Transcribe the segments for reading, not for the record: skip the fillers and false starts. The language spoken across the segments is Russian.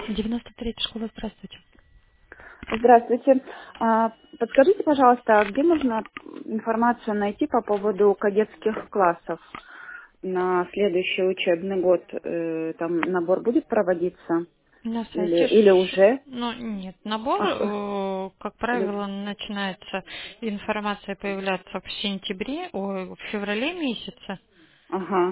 93-я школа, здравствуйте. Здравствуйте. Подскажите, пожалуйста, где можно информацию найти по поводу кадетских классов на следующий учебный год? Там набор будет проводиться На сайте, или уже? ну нет, набор, А что? как Или... правило, начинается информация появляться в сентябре, в феврале месяце Ага.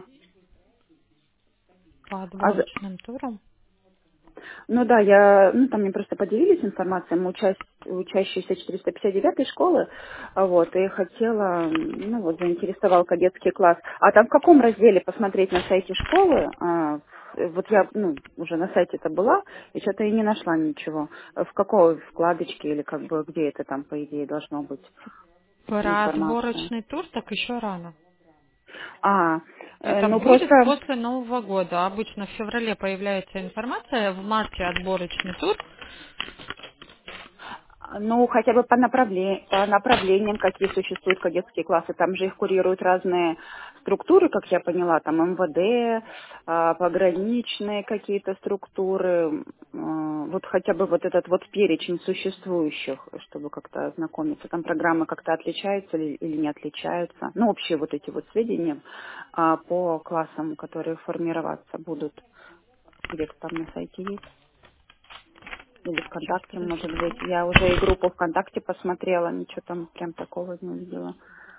по А отборочным турам. Ну да, там мне просто поделились информацией, мы учащиеся 459 школы, вот, и хотела, заинтересовал кадетский класс. А там в каком разделе посмотреть на сайте школы? Вот я, уже на сайте это была, и что-то и не нашла ничего. В какой вкладочке или как бы где это там, по идее, должно быть Про информация? отборочный тур так еще рано. А, Это ну будет просто после Нового года. Обычно в феврале появляется информация, в марте отборочный тур. Ну, хотя бы по направлениям, какие существуют кадетские классы. Там же их курируют разные структуры, как я поняла, там МВД, пограничные какие-то структуры. Вот хотя бы вот этот вот перечень существующих, чтобы как-то ознакомиться. Там программы как-то отличаются или не отличаются. Ну, общие вот эти вот сведения по классам, которые формироваться будут. Где-то там на сайте есть. Или Сейчас, ВКонтакте, может подождите. быть. Я уже и группу ВКонтакте посмотрела, ничего там прям такого не увидела.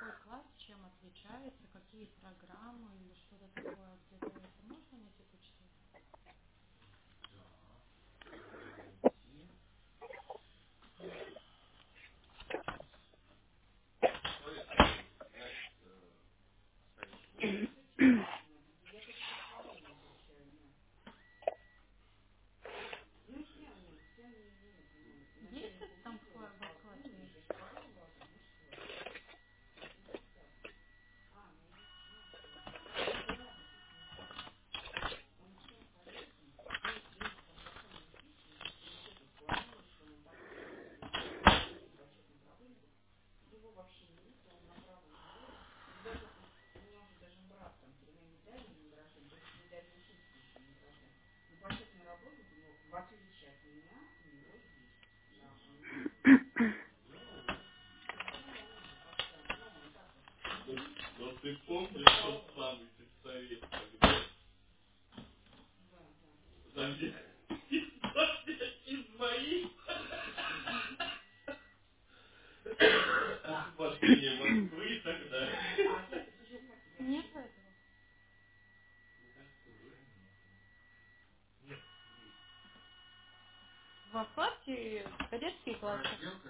Во вкладке кадетские классы.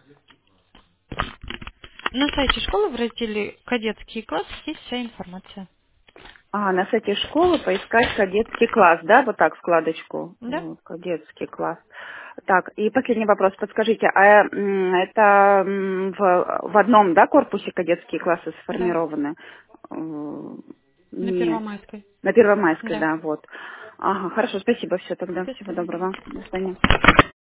На сайте школы в разделе «Кадетские классы» есть вся информация. На сайте школы поискать кадетский класс, да, вот так вкладочку, Да? кадетский класс. Так, и последний вопрос, подскажите, это в одном, да, корпусе кадетские классы Да. сформированы? На Не Первомайской. на Первомайской, Да. да, вот. Ага, хорошо, спасибо, все тогда, До всего свидания. доброго, до свидания.